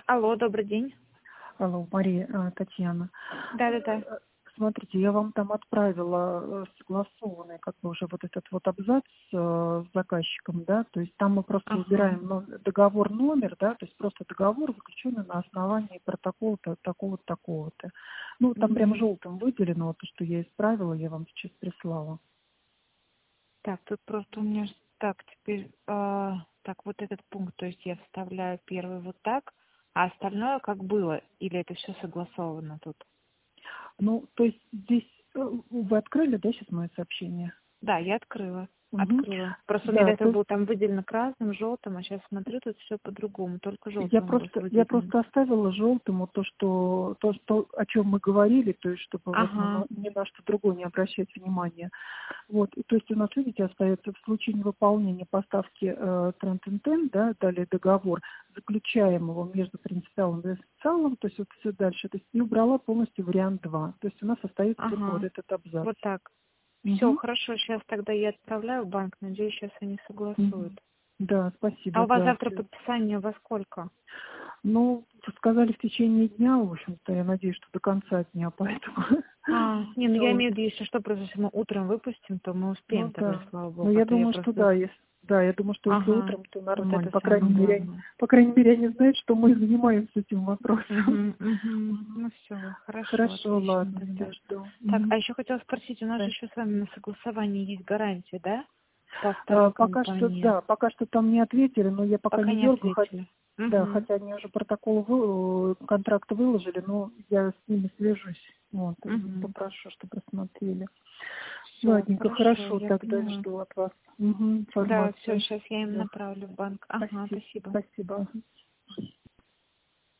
Алло, добрый день. Алло, Мария, Татьяна. Да-да-да. Смотрите, я вам там отправила согласованный, как бы уже вот этот вот абзац с заказчиком, да, то есть там мы просто Ага. выбираем договор номер, да, то есть просто договор, заключенный на основании протокола-то такого-то, такого-то. Ну, там прям Мгм. желтым выделено, вот то, что я исправила, я вам сейчас прислала. Так, тут просто у меня так теперь, так, вот этот пункт, то есть я вставляю первый вот так, а остальное как было, или это все согласовано тут? Ну, то есть здесь вы открыли, да, сейчас мое сообщение? Да, я открыла. Угу. Открыла. Просто у меня до Да, этого то есть был там выделено красным, желтым, а сейчас смотрю, тут все по-другому, только Я желтым у вас просто, я выделено. просто оставила желтому то, о чем мы говорили, то есть, чтобы вот Ага. ни на что другое не обращать внимания. Вот, и то есть у нас, видите, остается в случае невыполнения поставки Трентентен, да, далее договор заключаемого между принципиалом и специалом, то есть вот все дальше, то есть и убрала полностью вариант 2. То есть у нас остается только вот Ага. этот абзац. Вот так. Все, Мгм. хорошо, сейчас тогда я отправляю в банк, надеюсь, сейчас они согласуют. Мгм. Да, А спасибо, у вас да. завтра подписание во сколько? Ну, сказали в течение дня, в общем-то, я надеюсь, что до конца дня, поэтому. Не, ну я Вот. имею в виду, если что, просто если мы утром выпустим, то мы Ну успеем тогда, да. слава Но богу. А я то я думаю, что просто... да, да, я думаю, что если Ага, утром, то вот нормально. это самое главное. По крайней мере, они знают, что мы занимаемся этим вопросом. Мгм. Ну все, хорошо, Хорошо, отлично ладно, тогда. все жду. Так, Мгм. а еще хотела спросить, у нас же Да. еще с вами на согласовании есть гарантия, да? По второй Пока что, компании. да, пока что там не ответили, но я пока Пока не не дергаю, ответили. да, Угу, хотя они уже протокол контракт выложили, но я с ними свяжусь. Вот, и угу. попрошу, чтобы рассмотрели. Все, Ладненько, хорошо, хорошо, я тогда поняла. жду от вас Да, все, информацию. сейчас я им Да, направлю в банк. Ага, спасибо, спасибо. спасибо.